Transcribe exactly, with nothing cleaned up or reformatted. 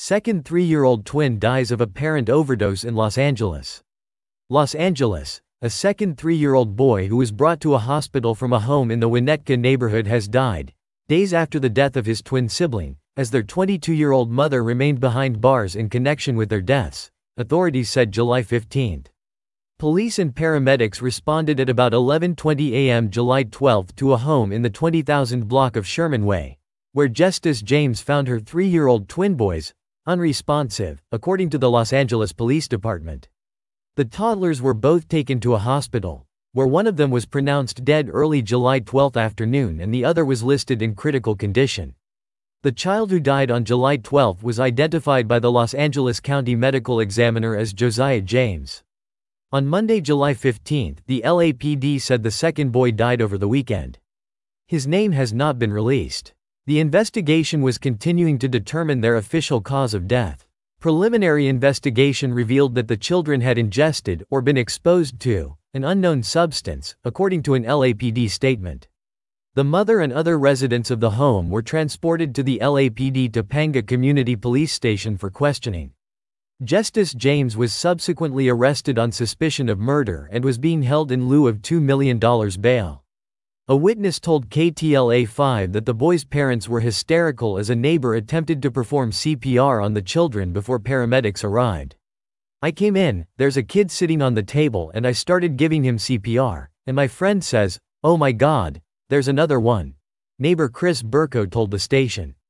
Second three-year-old twin dies of apparent overdose in Los Angeles. Los Angeles. A second three-year-old boy who was brought to a hospital from a home in the Winnetka neighborhood has died, days after the death of his twin sibling, as their twenty-two-year-old mother remained behind bars in connection with their deaths, authorities said July fifteenth. Police and paramedics responded at about eleven twenty a m July twelfth to a home in the twenty thousand block of Sherman Way, where Justice James found her three-year-old twin boys unresponsive, according to the Los Angeles Police Department. The toddlers were both taken to a hospital, where one of them was pronounced dead early July twelfth afternoon and the other was listed in critical condition. The child who died on July twelfth was identified by the Los Angeles County Medical Examiner as Josiah James. On Monday, July fifteenth, the L A P D said the second boy died over the weekend. His name has not been released. The investigation was continuing to determine their official cause of death. Preliminary investigation revealed that the children had ingested or been exposed to an unknown substance, according to an L A P D statement. The mother and other residents of the home were transported to the L A P D Topanga Community Police Station for questioning. Justice James was subsequently arrested on suspicion of murder and was being held in lieu of two million dollars bail. A witness told K T L A five that the boys' parents were hysterical as a neighbor attempted to perform C P R on the children before paramedics arrived. "I came in, there's a kid sitting on the table and I started giving him C P R, and my friend says, 'Oh my God, there's another one,'" neighbor Chris Burko told the station.